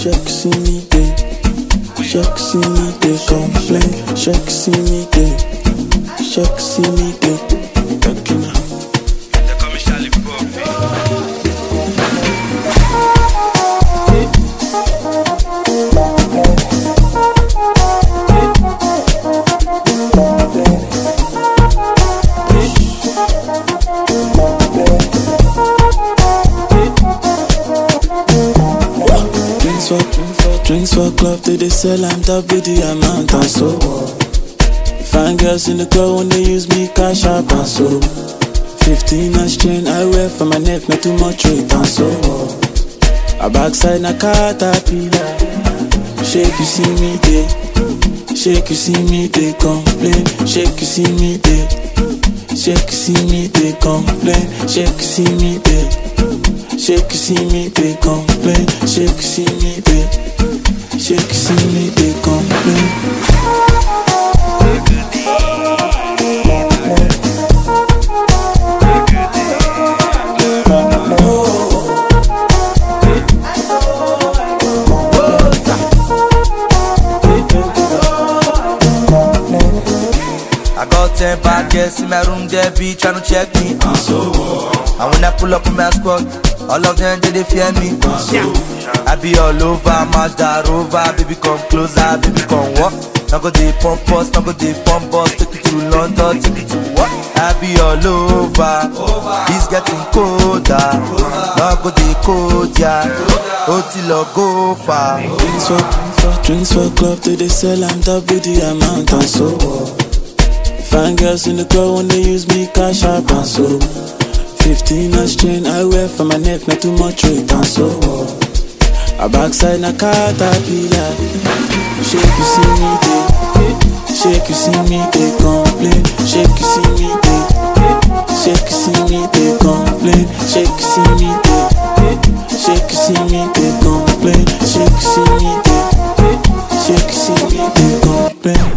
Shake see me day. Shake see me day. Complain. Shake see me day. Shake see me day. Takina. They call me Charlie Poppy. Drinks for club, till they sell and top with the amount and so. Fine girls in the club when they use me cash up and so. 15 inch chain I wear for my neck, not too much weight and so. A backside na caterpillar. Shake you see me day. Shake you see me day, complain. Shake you see me day. Shake you see me day, complain. Shake you see me day. Shake you see me day, complain. Shake you see me day. Shake you see me day, complain. I got 10 bad girls in my room, they be tryna check me. And when I pull up in my squad, all of them they fear me. I be all over, Mazda Rover, baby come closer, baby come walk. Now go dey pump us, now go dey pump us, take it to London, take it to what? I be all over, it's getting colder. Now go dey cold, yeah, till I go far. Drinks for club, till they sell and top with the amount and so. Fine girls in the club when they use me cash up and so. 15 inch chain I wear for my neck, not too much weight and so. A backside na caterpillar. Shake you see me day. Shake you see me day, complain. Shake you see me day. Shake you see me day, complain. Shake you see me day. Shake you see me day, complain. Shake you see me day. Shake you see me day, complain.